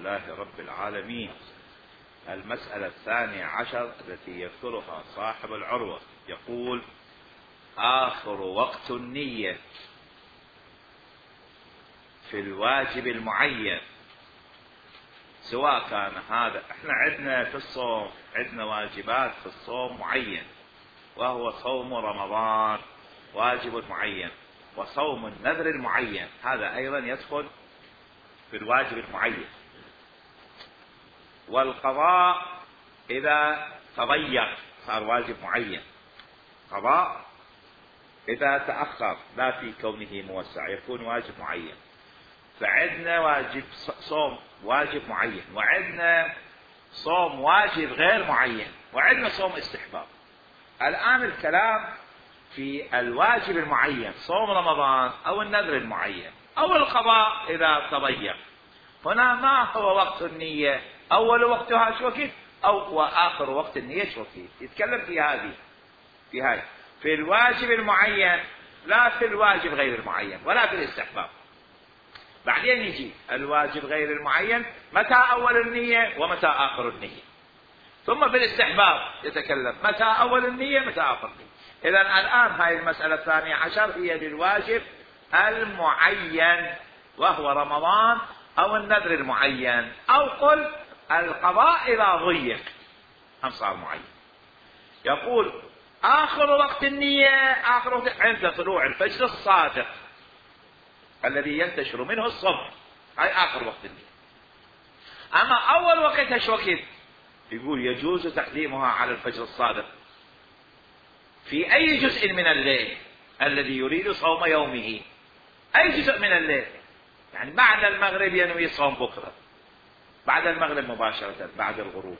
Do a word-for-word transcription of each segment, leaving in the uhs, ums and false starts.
لله رب العالمين. المسألة الثانية عشر التي يذكرها صاحب العروة يقول: آخر وقت النية في الواجب المعين، سواء كان هذا، احنا عندنا في الصوم عندنا واجبات في الصوم معين، وهو صوم رمضان واجب معين، وصوم النذر المعين هذا أيضا يدخل في الواجب المعين. والقضاء إذا تضيق صار واجب معين، قضاء إذا تأخر لا في كونه موسع يكون واجب معين. فعندنا واجب صوم واجب معين، وعندنا صوم واجب غير معين، وعندنا صوم استحباب. الآن الكلام في الواجب المعين، صوم رمضان أو النذر المعين أو القضاء إذا تضيق. هنا ما هو وقت النية؟ أول وقتها شو وقت أو وآخر وقت النية شو وقت؟ يتكلم في هذه في هاي في الواجب المعين، لا في الواجب غير المعين ولا في الاستحباب. بعدين يجي الواجب غير المعين متى أول النية ومتى آخر النية، ثم في الاستحباب يتكلم متى أول النية متى آخر النية. إذن الآن هاي المسألة الثانية عشر هي للواجب المعين، وهو رمضان أو النذر المعين، أو قل القضاء إذا ضيق هم صار معين. يقول آخر وقت النية، آخر وقت عند طلوع الفجر الصادق الذي ينتشر منه الصبح، هاي آخر وقت النية. أما أول وقتها شو وقت؟ يقول يجوز تقديمها على الفجر الصادق في أي جزء من الليل الذي يريد صوم يومه، أي جزء من الليل، يعني بعد المغرب ينوي صوم بكرة، بعد المغرب مباشرة بعد الغروب،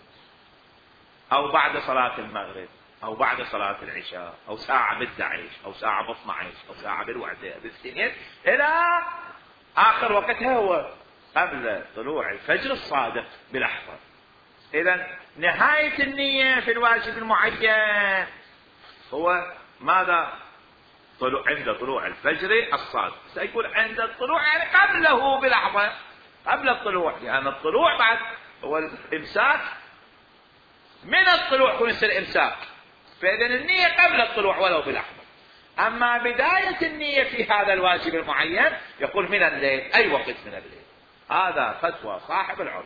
أو بعد صلاة المغرب، أو بعد صلاة العشاء، أو ساعة بالدعيش، أو ساعة باثنعش، أو ساعة بالوحدة بالسنين، إلى آخر وقتها هو قبل طلوع الفجر الصادق بلحظة. إذن نهاية النية في الواجب المعين هو ماذا؟ طلوع عند طلوع الفجر الصادق. سيكون عند الطلوع يعني قبله بلحظة، قبل الطلوع، لأن يعني الطلوع بعد هو الإمساك، من الطلوع يكون يصير إمساك، فإذن النية قبل الطلوع ولو بلحظة. أما بداية النية في هذا الواجب المعين يقول من الليل، أي وقت من الليل. هذا فتوى صاحب العروة.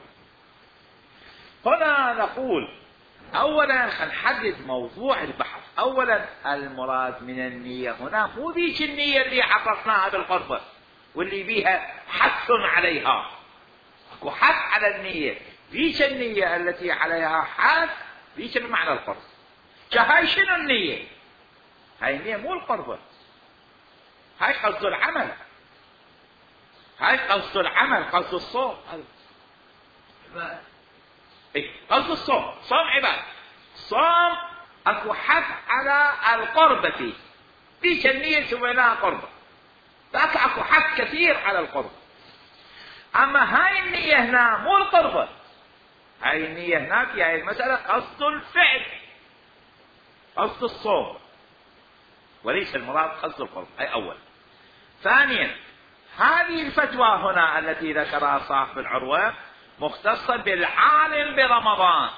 هنا نقول أولا نحدد موضوع البحث. أولا المراد من النية هنا مو ذيك النية اللي عرفناها بالقربة واللي بيها حث عليها، اكو حث على النية، ذيك النية التي عليها حث ذيك بمعنى القرب. هاي شنو النية؟ هاي النية مو القربة، هاي قصد العمل، هاي قصد العمل، قصد الصوم، إيه؟ قصد الصوم، صوم عبادة، صوم اكو حث على القربة، ذيك النية سميناها قربة، ذاك اكو حث كثير على القربة. اما هاي النية هنا مو القربة، هاي النية هنا في هاي المسألة قصد الفعل، قصد الصوم، وليس المراد قصد القرب. هاي أول. ثانيا هذه الفتوى هنا التي ذكرها صاحب العروة مختصة بالعالم برمضان،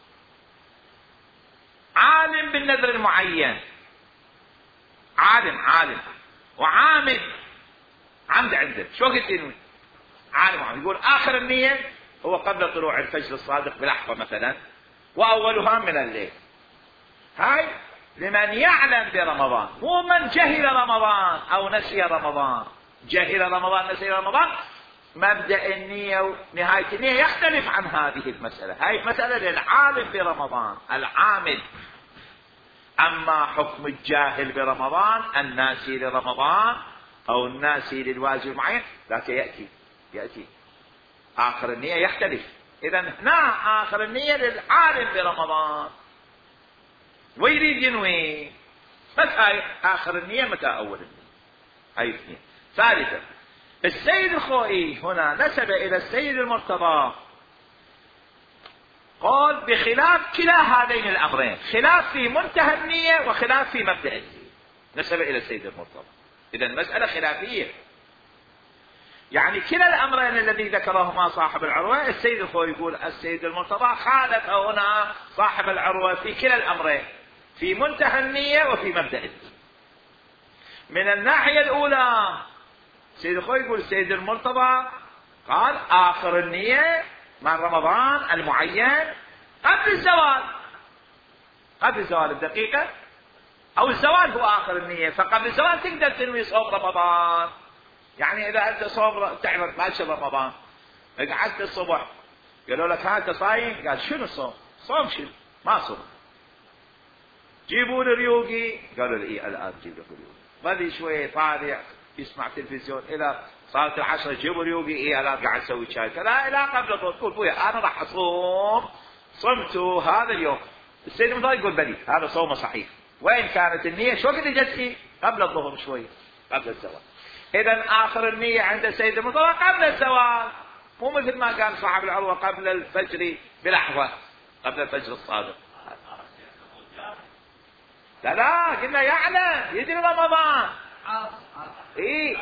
عالم بالنذر المعين، عالم عالم وعامل عمد عنده. شو قلت له؟ عالم وعامل. يقول آخر النية هو قبل طلوع الفجر الصادق بلحظة مثلا، وأولها من الليل. هاي لمن يعلم برمضان، مو من جهل رمضان أو نسي رمضان. جهل رمضان نسي رمضان مبدأ النية ونهاية النية يختلف عن هذه المسألة. هاي مسألة للعالم برمضان العامل. أما حكم الجاهل برمضان الناسي لرمضان أو الناسي للواجب المعين ذاك يأتي يأتي آخر النية يختلف. إذن هنا آخر النية للعالم برمضان ويريد ينوي متى آخر النية متى أول النية. هاي اثنين. ثالثا السيد الخوئي هنا نسب إلى السيد المرتضى قال بخلاف كلا هذين الأمرين، خلاف في منتهى النية وخلاف في مبدأ النية، نسب إلى السيد المرتضى. إذن مسألة خلافية. يعني كلا الأمرين الذي ذكرهما صاحب العروة السيد الخوي يقول السيد المرتضى خالف هنا صاحب العروة في كلا الأمرين، في منتهى النية وفي مبدأ النية. من الناحية الأولى السيد الخوي يقول السيد المرتضى قال آخر النية من رمضان المعين قبل الزوال، قبل الزوال الدقيقة أو الزوال هو آخر النية، فقبل الزوال تقدر تنوي صوم رمضان. يعني إذا أنت صوم تعرف ماشي رمضان قعدت الصبح قالوا لك ها أنت صايم، قال شنو صوم؟ صوم شنو؟ ما صوم. جيبوا لي ريوقي، قالوا لي إيه الآن جيب لك ريوقي. بدي شوية طالع يسمع تلفزيون إلى صارت العشرة جيبوا ريوقي، إيه الآن قاعد أسوي شاي. لا لا قبل الظهر تقول بويا أنا راح أصوم، صمت هذا اليوم. السيد المرتضى يقول بلي هذا صوم صحيح. وين كانت النية؟ شو وقت جت؟ قبل الظهر شوية، قبل الزوال. إذا آخر النية عند السيد المرتضى قبل الزوال، مو مثل ما قال صاحب العروة قبل الفجر بلحظة، قبل الفجر الصادق. لا لا قلنا يعلم يدري رمضان. إيه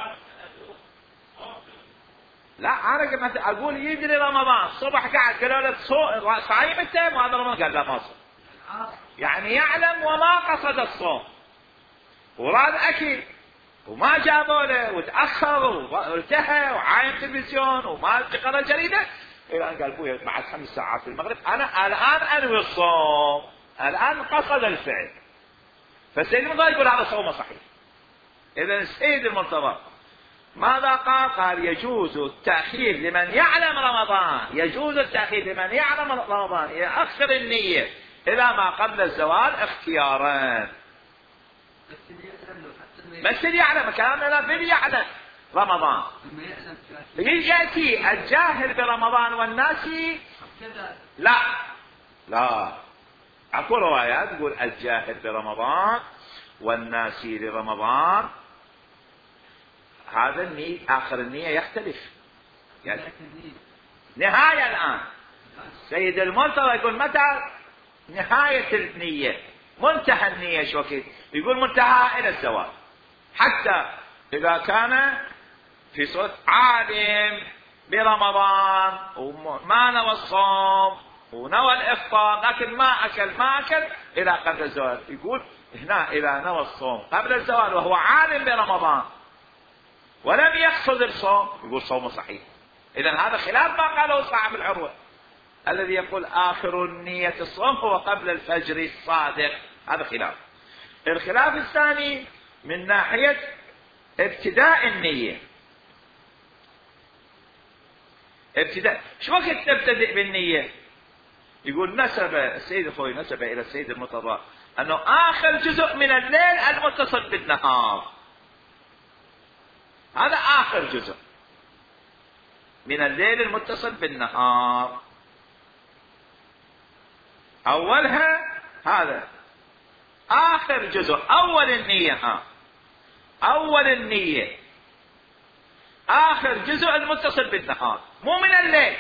لا أنا قلت أقول يدري رمضان الصبح قاعد قالوا له صايم أنت وهذا رمضان، قال لا ما صوم. يعني يعلم وما قصد الصوم وراد أكل وما جابوا له وتأخر وانتهى وعاين تلفزيون وما قرأ جريدة إلى أن قال بويا بعد خمس ساعات في المغرب أنا الآن أنوي الصوم، الآن قصد الفعل. فالسيد المرتضى يقول هذا صوم صحيح. إذا السيد المرتضى ماذا قال؟ قال يجوز التأخير لمن يعلم رمضان، يجوز التأخير لمن يعلم رمضان يأخر النية إلى ما قبل الزوال اختيارا. بس اللي يعلم كلامنا لا بل يعلم رمضان. يأتي الجاهل برمضان والناسي لا لا أقول روايات تقول الجاهل برمضان والناسي لرمضان هذا النية آخر النية يختلف. يعني نهاية الآن سيد المرتضى يقول متى نهاية النية؟ منتهى النية شو وقت؟ يقول منتهى إلى الزوال. حتى إذا كان في صوت عالم برمضان وما نوى الصوم ونوى الإفطار لكن ما أكل ما أكل إلى قبل الزوال، يقول هنا إذا نوى الصوم قبل الزوال وهو عالم برمضان ولم يقصد الصوم يقول صومه صحيح. إذن هذا خلاف ما قاله صاحب العروة الذي يقول آخر النية الصوم هو قبل الفجر الصادق، هذا خلاف. الخلاف الثاني من ناحية ابتداء النية. ابتداء شو وقت تبتدئ بالنية؟ يقول نسب السيد الخوي نسب إلى السيد المرتضى أنه آخر جزء من الليل المتصل بالنهار، هذا آخر جزء من الليل المتصل بالنهار. أولها هذا آخر جزء، أول النية ها أول النية آخر جزء المتصل بالنهار مو من الليل.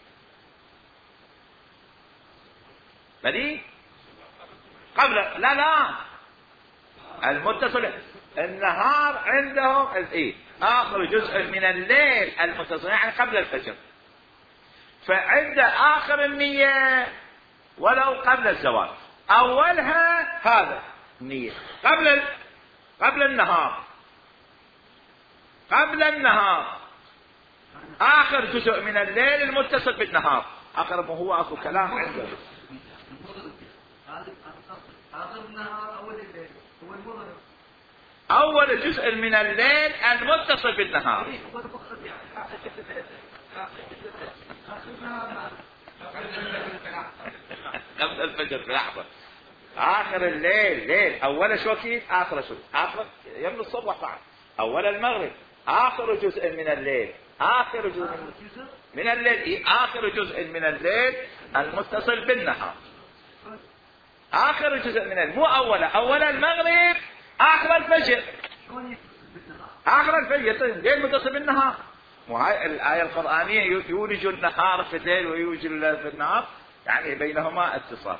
بدي قبل لا لا المتصل النهار عندهم ايه آخر جزء من الليل المتصل يعني قبل الفجر. فعند آخر النية ولو قبل الزوال أولها هذا النية قبل ال... قبل النهار قبل النهار آخر جزء من الليل المتصل بالنهار. أقرب هو أكو كلام عنده آخر النهار أول الليل هو المغرب، أول جزء من الليل المتصل بالنهار. قبل الفجر بلحظة آخر الليل ليل أول شو كيف آخر شو آخر يوم الصبح بعد أول المغرب آخر جزء من الليل آخر جزء من الليل آخر جزء من الليل المتصل بالنهار. آخر جزء من الليل مو أول أول المغرب آخر الفجر آخر الفجر الليل متصل بالنهار. وهاي الآية القرآنية يولج النهار في الليل ويولج الليل في النهار يعني بينهما اتصال.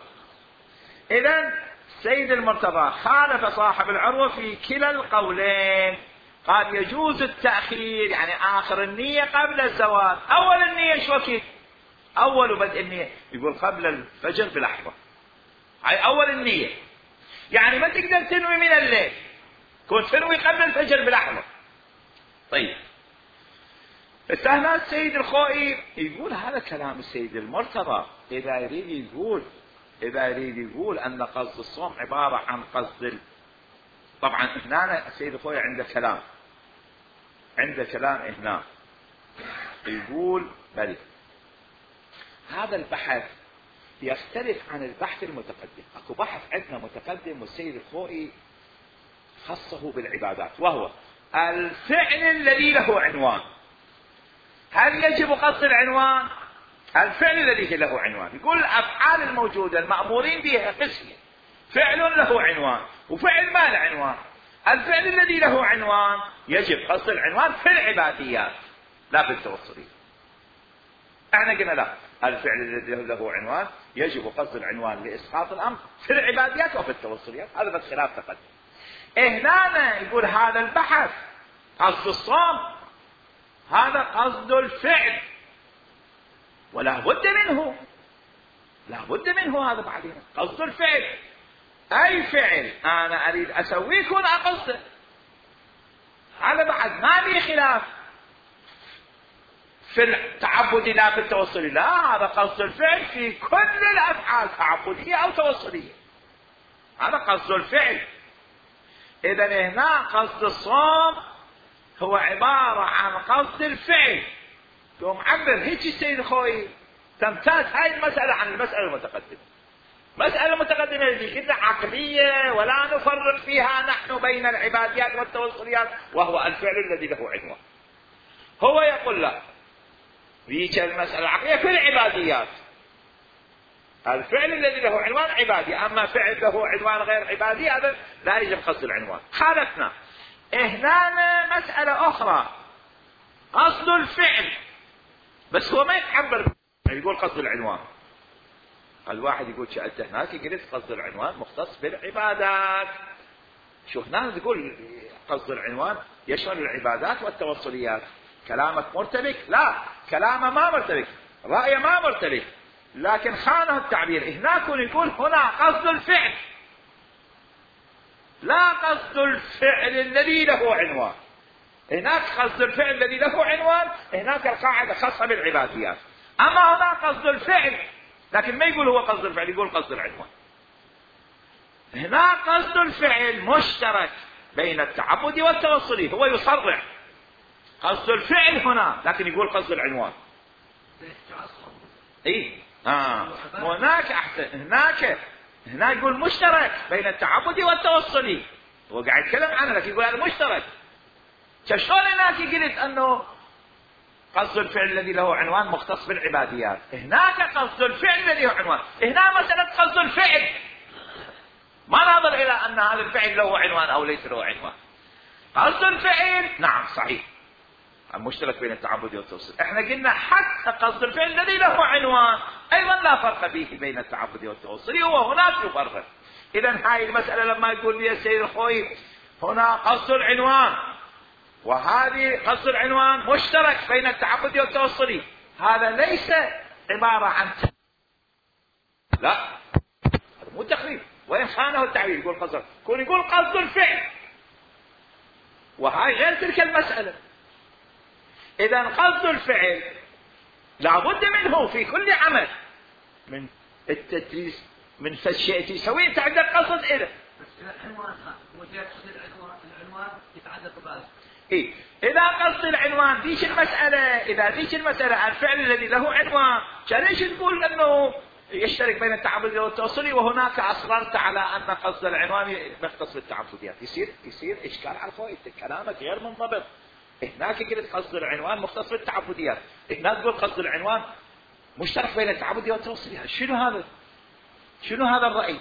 إذن سيد المرتضى خالف صاحب العروة في كلا القولين قال يجوز التأخير يعني آخر النية قبل الزوال. أول النية ايش وقت؟ أول بدء النية يقول قبل الفجر بلحظة، هاي أول النية. يعني ما تقدر تنوي من الليل، كنت تنوي قبل الفجر بلحظة. طيب هنا السيد الخوئي يقول هذا كلام السيد المرتضى إذا يريد يقول إذا يريد يقول أن قصد الصوم عبارة عن قصد ال... طبعا هنا السيد الخوئي عنده كلام عنده كلام هنا يقول بلي هذا البحث يختلف عن البحث المتقدم. اكو بحث عندنا متقدم والسيد الخوئي خصه بالعبادات، وهو الفعل الذي له عنوان. هل يجب قصد العنوان؟ الفعل الذي له عنوان. يقول الافعال الموجوده المأمورين بها قسمين، فعل له عنوان وفعل ما له عنوان. الفعل الذي له عنوان يجب قصد العنوان في العباديات لا في التوصلية. احنا قلنا لا، الفعل الذي له عنوان يجب قصد العنوان لإسقاط الأمر في العباديات وفي التوصليات. هذا بس خلاف تقدم. هنا يقول هذا البحث قصد الصوم هذا قصد الفعل ولا بد منه، لا بد منه. هذا بعدين قصد الفعل، أي فعل أنا أريد أسويه كون أقصده، هذا بعد ما بي خلاف. في التعبد لا في التوصلي، لا، هذا قصد الفعل في كل الأفعال تعبدية أو توصلية، هذا قصد الفعل. إذا هنا قصد الصوم هو عبارة عن قصد الفعل. يوم عبر هيك السيد الخوئي تمتاز هاي المسألة عن المسألة المتقدمة. مسألة متقدمة اللي كده عقلية ولا نفرق فيها نحن بين العباديات والتوصليات، وهو الفعل الذي له عنوان. هو يقول لا، ذيك المسألة العقلية في العباديات الفعل الذي له عنوان عبادي، أما فعل له عنوان غير عبادي هذا لا يجب قصد العنوان. خالفنا هنا مسألة أخرى قصد الفعل، بس هو ما يتعبر يقول قصد العنوان. الواحد يقول شأنت هناك قلت قصد العنوان مختص بالعبادات، شوف هنا تقول قصد العنوان يشمل العبادات والتوصليات. كلامك مرتبك؟ لا، كلامه ما مرتبك، رأيه ما مرتبك، لكن خانه التعبير. هناك يقول هنا قصد الفعل لا قصد الفعل الذي له عنوان. هناك قصد الفعل الذي له عنوان، هناك القاعدة خاصة بالعباديات. أما هنا قصد الفعل، لكن ما يقول هو قصد الفعل، يقول قصد العنوان. هنا قصد الفعل مشترك بين التعبد والتوصلي، هو يصرح قصد الفعل هنا، لكن يقول قصد العنوان. اي اه هناك احسن، هناك هنا يقول مشترك بين التعبد والتوصلي، هو قاعد يتكلم عنه لكن يقول هذا مشترك. شلون هناك قلت انه قصد الفعل الذي له عنوان مختص بالعباديات، هناك قصد الفعل الذي له عنوان. هنا مسألة قصد الفعل، ما نظر الى ان هذا الفعل له عنوان او ليس له عنوان. قصد الفعل نعم صحيح المشترك بين التعبد والتوصيل. احنا قلنا حتى قصد الفعل الذي له عنوان ايضا لا فرق فيه بين التعبد والتوصيل، هو هناك يفرق. اذا هاي المسألة لما يقول لي السيد الخوئي هنا قصد العنوان وهذه قصد العنوان مشترك بين التعبد والتوصيل، هذا ليس عبارة عن لا، هذا مو تخريف، وإن خانه التعبير يقول قصد، كون يقول قصد الفعل، وهاي غير تلك المسألة. إذا قصد الفعل لابد منه في كل عمل، من التدريس من فالشيء تسويه انت عندك قصد إله. بس العنوان وجهة قصد العنوان العنوان يتعدى قبائل. إيه إذا قصد العنوان ديش المسألة، إذا ديش المسألة الفعل الذي له عنوان، كان ليش تقول أنه يشترك بين التعبد والتوصلي وهناك أصررت على أن قصد العنوان مختص بالتعبديات؟ يصير يصير إشكال على الخوئي، كلامك غير منضبط. هناك قلت قصد العنوان مختص بالتعبديات، هناك تقول قصد العنوان مشترك بين التعبد والتوصلي. شنو هذا؟ شنو هذا الرأي؟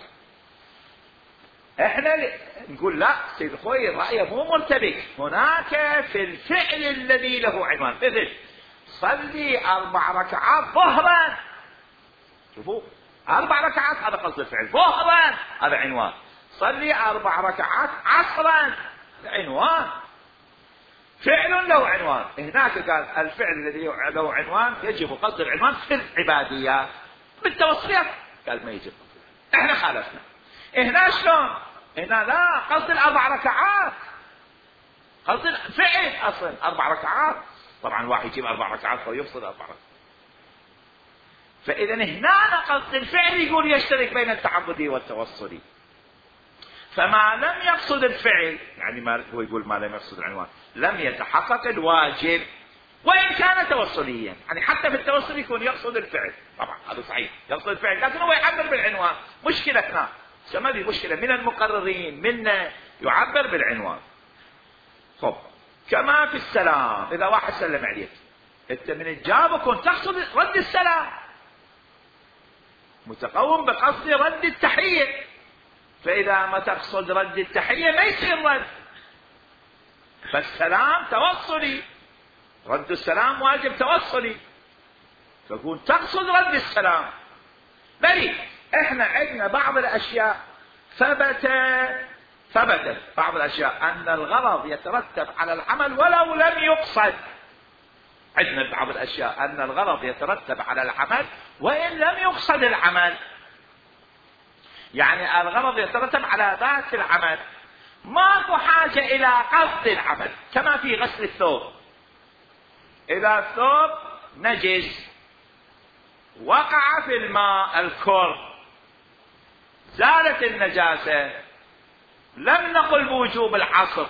احنا نقول لا، سيد الخوئي الرأي مو مرتبك. هناك في الفعل الذي له عنوان، مثل صلي أربع ركعات ظهرا، شوفوا أربع ركعات هذا قصد الفعل، ظهرا هذا عنوان، صلي أربع ركعات عصرا عنوان. فعل له عنوان. هناك قال الفعل الذي له عنوان يجب قصد العنوان في العباديات. بالتوصيات قال ما يجب، احنا خالفنا. هنا شلون؟ هنا لا، قصد الاربع ركعات، قصد الفعل اصلا اربع ركعات. طبعا الواحد يجيب اربع ركعات ويفصل اربع ركعات. فاذا هنا قصد الفعل يقول يشترك بين التعبدي والتوصلي. فما لم يقصد الفعل، يعني ما هو يقول ما لم يقصد العنوان، لم يتحقق الواجب وإن كان توصليا. يعني حتى في التوصل يكون يقصد الفعل، طبعا هذا صحيح يقصد الفعل، لكن هو يعبر بالعنوان. مشكلتنا ما في مشكلة من المقررين منا يعبر بالعنوان. خب كما في السلام، إذا واحد سلم عليك أنت من الجاب كنت تقصد رد السلام، متقوم بقصد رد التحية. فإذا ما تقصد رد التحية ما يصير رد، فالسلام توصلي، رد السلام واجب توصلي، فكون تقصد رد السلام. بل احنا عندنا بعض الاشياء ثبت ثبتت بعض الاشياء ان الغرض يترتب على العمل ولو لم يقصد. عندنا بعض الاشياء ان الغرض يترتب على العمل وان لم يقصد العمل. يعني الغرض يترتب على ذات العمل، ماكو حاجة الى قصد العمل. كما في غسل الثوب، اذا الثوب نجس وقع في الماء الكر زالت النجاسة، لم نقل بوجوب العصر،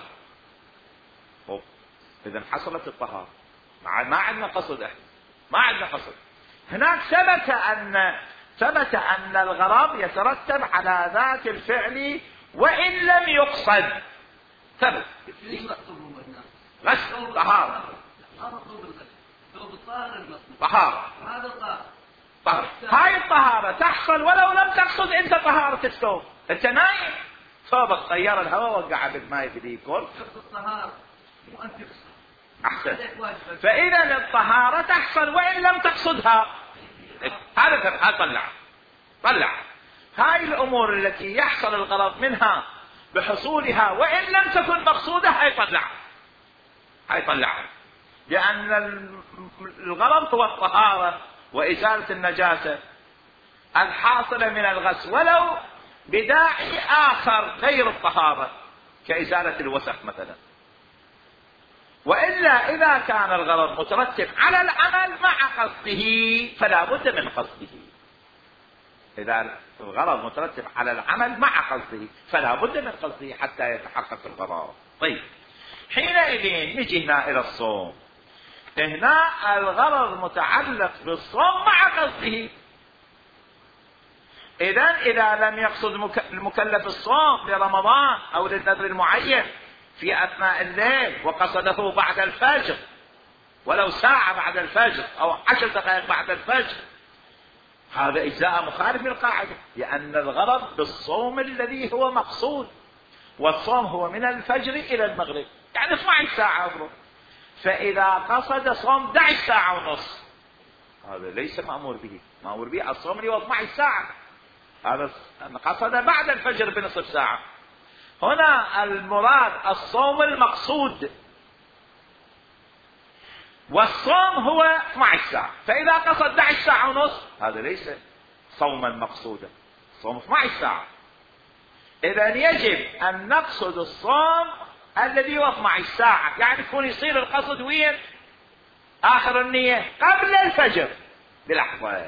اذا حصلت الطهارة، ما عندنا قصد، احنا ما عندنا قصد. هناك ثبت ان ثبت ان الغرض يترتب على ذات الفعل وان لم يقصد. ثبت غسل طهارة، طهارة، طهارة. هاي الطهارة تحصل ولو لم تقصد انت طهارة الثوب. انت نايم ثوبك طير الهواء وقع بالماء بديكور، احسن. فاذا الطهارة تحصل وان لم تقصدها. هذا طلع طلع هاي الامور التي يحصل الغرض منها بحصولها وان لم تكن مقصودة، هاي طلع هاي طلع لان الغرض هو الطهارة وازالة النجاسة الحاصلة من الغسل ولو بداعي اخر غير الطهارة كازالة الوسخ مثلا. وإلا إذا كان الغرض مترتب على العمل مع قصده فلا بد من قصده. إذا الغرض مترتب على العمل مع قصده فلا بد من قصده حتى يتحقق الغرض. طيب حينئذ نجي هنا إلى الصوم. هنا الغرض متعلق بالصوم مع قصده. إذن إذا لم يقصد المكلف الصوم لرمضان أو للنذر المعين في أثناء الليل وقصده بعد الفجر ولو ساعة بعد الفجر أو عشر دقائق بعد الفجر، هذا إجزاء مخالف للقاعدة، لأن الغرض بالصوم الذي هو مقصود، والصوم هو من الفجر إلى المغرب يعني اثنتي عشرة ساعة أفرض. فإذا قصد صوم احدى عشرة ساعة ونص هذا ليس مأمور به. مأمور به الصوم اللي هو اثنتي عشرة ساعة، هذا قصد بعد الفجر بنصف ساعة. هنا المراد الصوم المقصود، والصوم هو اثنتي عشرة ساعة. فإذا قصد احدى عشرة ساعة ونص هذا ليس صوما مقصودا، صوم اثنتي عشرة ساعة. إذا يجب أن نقصد الصوم الذي هو اثنتي عشرة ساعة، يعني يكون يصير القصد وين؟ آخر النية قبل الفجر بلحظة.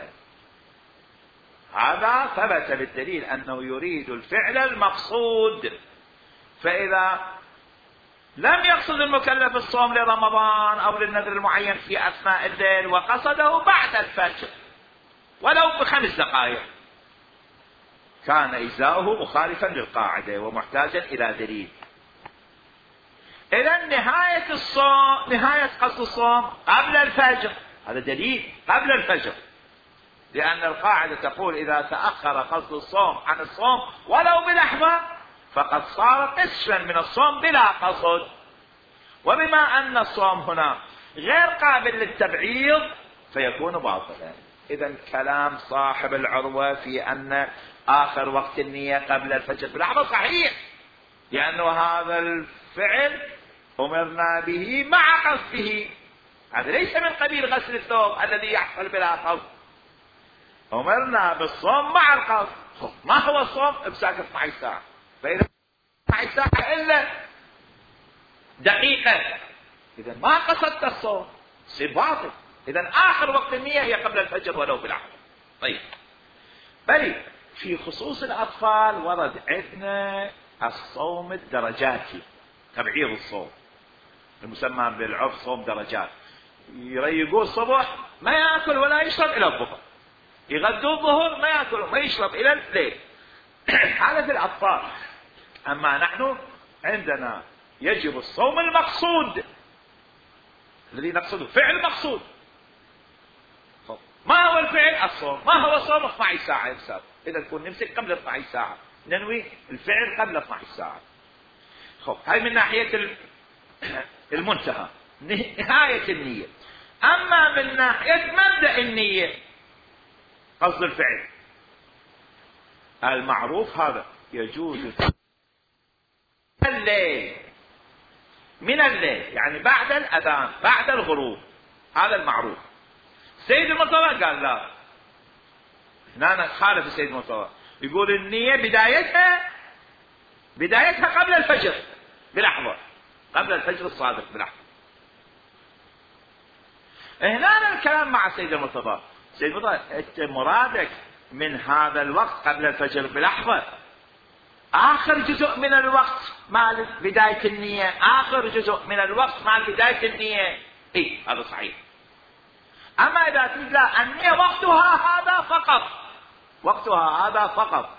هذا ثبت بالدليل أنه يريد الفعل المقصود. فإذا لم يقصد المكلف الصوم لرمضان أو للنذر المعين في أثناء الليل وقصده بعد الفجر ولو بخمس دقائق كان إجزاؤه مخالفا للقاعدة ومحتاجا إلى دليل. إذن نهاية الصوم، نهاية قصد الصوم قبل الفجر، هذا دليل قبل الفجر، لأن القاعدة تقول إذا تأخر قصد الصوم عن الصوم ولو بلحظة فقد صار قسما من الصوم بلا قصد. وبما أن الصوم هنا غير قابل للتبعيض فيكون باطلا. إذن كلام صاحب العروة في أن آخر وقت النية قبل الفجر بلحظة صحيح، لأنه هذا الفعل أمرنا به مع قصده. هذا ليس من قبيل غسل الثوب الذي يحصل بلا قصد. أمرنا بالصوم مع القصد. ما هو الصوم؟ امساك اثنتي عشرة ساعة. فإذا اثنتي عشرة ساعة إلا دقيقة، إذا ما قصدت الصوم، يصير باطل. إذا آخر وقت النية هي قبل الفجر ولو بالعقل. طيب، بل في خصوص الأطفال ورد عندنا الصوم الدرجاتي، تبعيض الصوم المسمى بالعرف صوم درجات. يريقوه الصبح ما يأكل ولا يشرب إلى الظهر، يغدوا الظهر ما يأكل وما يشرب إلى الليل. هذا في الأطفال. أما نحن عندنا يجب الصوم المقصود الذي نقصده، فعل مقصود. ما هو الفعل؟ الصوم. ما هو الصوم؟ اثنتي عشرة ساعة يمسك. إذا نكون نمسك قبل اثنتي عشرة ساعة، ننوي الفعل قبل اثنتي عشرة ساعة. خب، هاي من ناحية المنتهى، نهاية النية. أما من ناحية مبدأ النية، قصد الفعل المعروف، هذا يجوز الليل، من الليل يعني بعد الأذان، بعد الغروب، هذا المعروف. سيد المرتضى قال لا، هنا خالف السيد المرتضى، يقول النية بدايتها بدايتها قبل الفجر بلحظة، قبل الفجر الصادق بلحظة. هنا الكلام مع السيد المرتضى. السيد المرتضى، انت مرادك من هذا الوقت قبل الفجر بلحظة آخر جزء من الوقت مع بداية النية، آخر جزء من الوقت مع بداية النية. إيه، هذا صحيح. أما إذا تقول لا، النية وقتها هذا فقط، وقتها هذا فقط،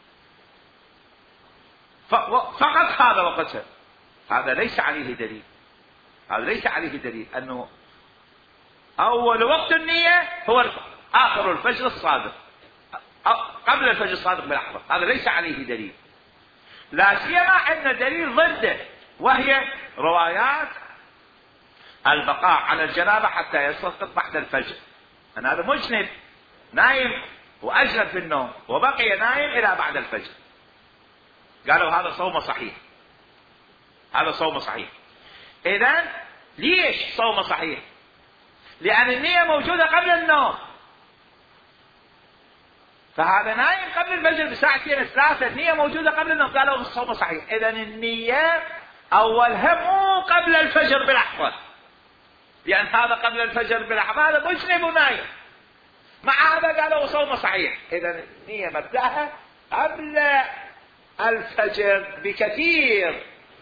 فقط هذا وقتها، هذا ليس عليه دليل. هذا ليس عليه دليل أنه أول وقت النية هو آخر الفجر الصادق، قبل الفجر الصادق بلحظة. هذا ليس عليه دليل، لا سيما عندنا دليل ضده، وهي روايات البقاء على الجنابة حتى يستيقظ بعد الفجر. أن هذا مجنب نايم وأجنب في النوم وبقي نايم إلى بعد الفجر، قالوا هذا صوم صحيح، هذا صوم صحيح. إذن ليش صوم صحيح؟ لأن النية موجودة قبل النوم، فهذا نايم قبل الفجر بساعتين ثلاثة، النية موجودة قبل النوم، قالوا الصوم صحيح. إذن النية أولها مو قبل الفجر بلحظة، لأن هذا قبل الفجر بلحظة هذا مجنب ونايم، مع هذا قالوا صوم صحيح. إذن النية مبدأها قبل الفجر بكثير.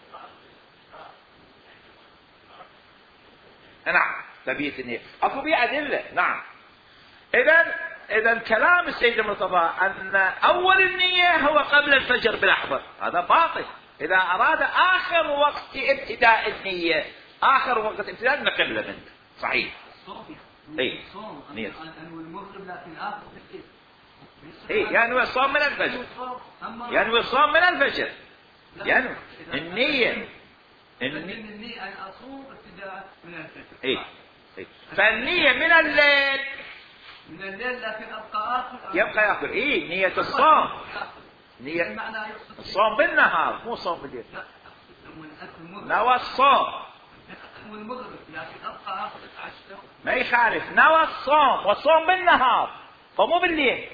نعم، تبيت النية أكو بي أدلة. نعم. إذن إذن كلام السيد المرتضى أن أول النية هو قبل الفجر بلحظة، هذا باطل. إذا أراد آخر وقت ابتداء النية، آخر وقت ابتداء نقل منه صحيح. إيه، نية. إيه، يعني الصوم من الفجر، يعني الصوم من الفجر، يعني النية النية أن أصوم ابتداء من الفجر. إيه، إيه. فالنية من الليل، من الليل لكن أبقى آخر يبقى يأكل. إيه، نية الصوم، نية الصوم بالنهار مو صوم بالليل. نوى الصوم ما يخالف، نوى الصوم، والصوم بالنهار فمو بالليل.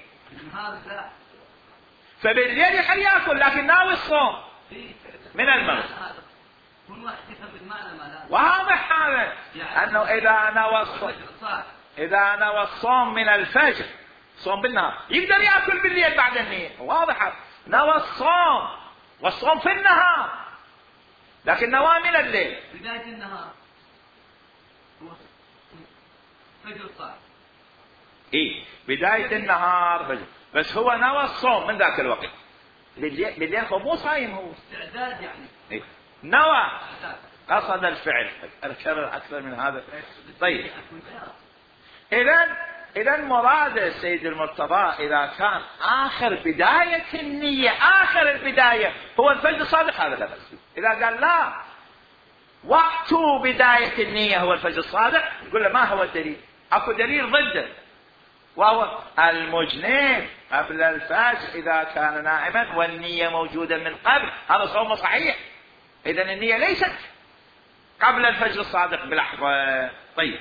فبالليل يخلي يأكل لكن ناوي الصوم من المغرب. واضح هذا أنه إذا نوى الصوم، إذا نوى الصوم من الفجر، صوم بالنهار، يقدر يأكل بالليل بعد النية. واضح، نوى الصوم والصوم في النهار لكن نوى من الليل. بداية النهار فجر الصادق. إيه، بداية النهار فجر، بس هو نوى الصوم من ذاك الوقت. بالليل بالليل هو مو صايم، هو استعداد يعني. إيه، نوى، قصد الفعل. أكثر أكثر من هذا. طيب، إذن إذن مراد السيد المرتضى إذا كان آخر بداية النية، آخر البداية هو الفجر الصادق، هذا لا بأس. إذا قال لا، وقت بداية النية هو الفجر الصادق، يقول له ما هو الدليل؟ أكو دليل ضده، وهو المجنب قبل الفجر إذا كان نائما والنية موجودة من قبل، هذا صوم صحيح. إذن النية ليست قبل الفجر الصادق بلحظة. طيب،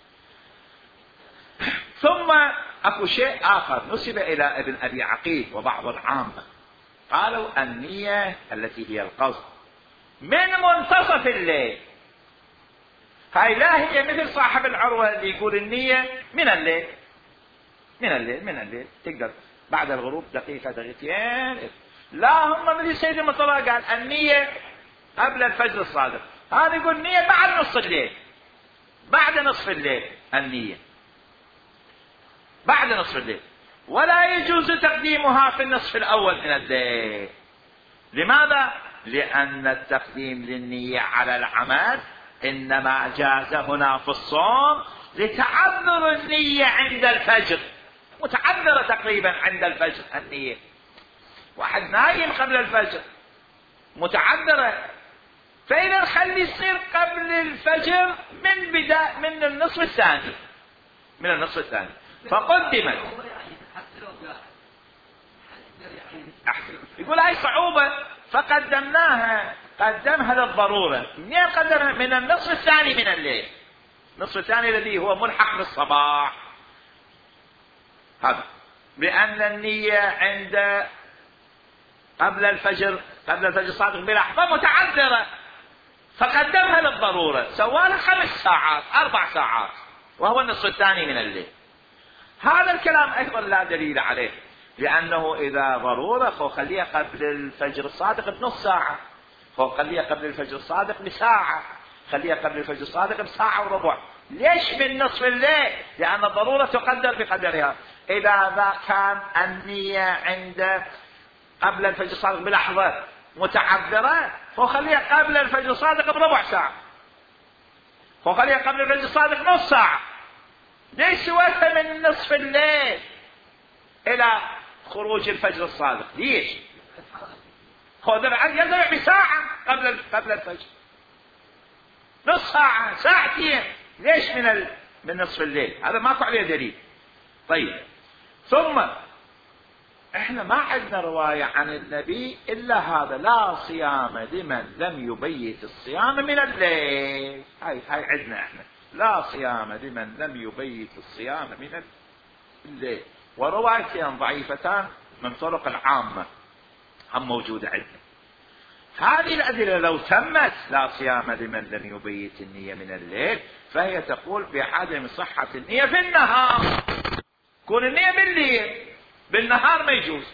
ثم اكو شيء اخر نسب الى ابن ابي عقيل وبعض العامة، قالوا النية التي هي القصد من منتصف الليل. هاي لا هي مثل صاحب العروة اللي يقول النية من الليل من الليل من الليل تقدر بعد الغروب دقيقة دقيقتين. لا، هم مثل سيد المطلع قال النية قبل الفجر الصادق، هذا يقول النية بعد نصف الليل، بعد نصف الليل النية بعد نصف الليل، ولا يجوز تقديمها في النصف الأول من الليل. لماذا؟ لأن التقديم للنية على العمل إنما جاز هنا في الصوم لتعذر النية عند الفجر، متعذرة تقريبا عند الفجر النية، واحد نايم قبل الفجر متعذرة، فإذا نخلي يصير قبل الفجر من بداية من النصف الثاني من النصف الثاني فقدمت. يقول هاي صعوبة فقدمناها، قدمها للضرورة. منين قدمها؟ من النصف الثاني من الليل، النصف الثاني الذي هو ملحق بالصباح. هذا بأن النية عند قبل الفجر قبل الفجر الصادق بلحظة متعذرة، فقدمها للضرورة، سوالها خمس ساعات أربع ساعات وهو النصف الثاني من الليل. هذا الكلام أيضا لا دليل عليه، لأنه إذا ضرورة فخليها قبل الفجر الصادق بنص ساعة، فخليها قبل الفجر الصادق بساعة، خليها قبل الفجر الصادق بساعة وربع. ليش من نصف الليل؟ لأن الضرورة تقدر بقدرها. إذا كان النية عند قبل الفجر الصادق بلحظة متعذرة فخليها قبل الفجر الصادق بربع ساعة، فخليها قبل الفجر الصادق نص ساعة. ليش سويتها من نصف الليل إلى خروج الفجر الصادق؟ ليش؟ خذ يزرع بساعة قبل قبل الفجر، نص ساعة ساعتين. ليش من ال... من نصف الليل؟ هذا ماكو عليه دليل. طيب، ثم احنا ما عندنا رواية عن النبي إلا هذا: لا صيام لمن لم يبيت الصيام من الليل. هاي هاي عندنا احنا، لا صيام لمن لم يبيت الصيام من الليل. وروايتين ضعيفتان من طرق العامة هم موجودة عندنا. هذه الأدلة لو تمت لا صيام لمن لم يبيت النية من الليل، فهي تقول بعدم صحة النية في النهار. كون النية بالليل، بالنهار ما يجوز.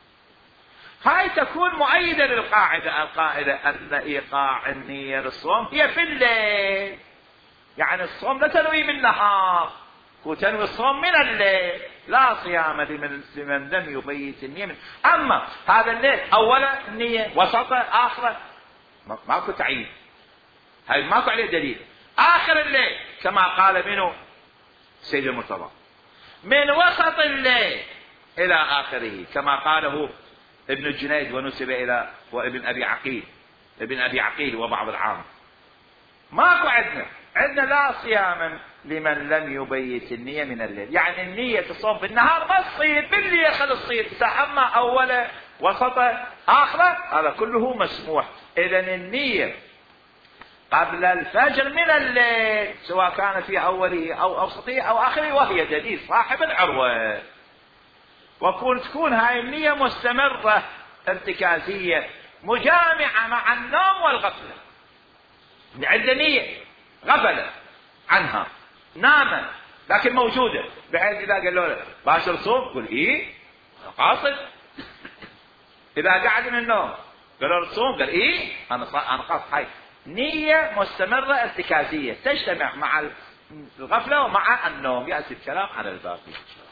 هاي تكون مؤيدة للقاعدة القائلة أن إيقاع النية للصوم هي في الليل، يعني الصوم لا تنوي بالنهار، وتنوي الصوم من الليل. لا صيام لمن, لمن لم يبيت النية من. أما هذا الليل أولا النية، وسطه، آخره، ماكو تعيين، هاي ماكو عليه دليل. آخر الليل كما قال منه سيد المرتضى، من وسط الليل إلى آخره كما قاله ابن الجنيد ونسب إلى وابن أبي عقيل ابن أبي عقيل وبعض العام. ماكو عندنا عندنا لا صيام لمن لم يبيت النية من الليل، يعني النية تصوم بالنهار ما تصير، بالليل خل تصير. أما أوله وسطه آخره هذا كله مسموح. إذن النية قبل الفجر من الليل سواء كان في أوله أو أوسطه أو آخره، وهي دليل صاحب العروة. وكون تكون هاي النية مستمرة ارتكازية مجامعة مع النوم والغفلة. عند نية غفلة عنها، نام لكن موجودة، بحيث إذا قال له باشر صوم قل إيه قاصد. إذا قعد من النوم قال له صوم قال إيه أنا أنا قاصد. هاي نية مستمرة ارتكازية تجتمع مع الغفلة ومع النوم. يأتي الكلام على الباقي.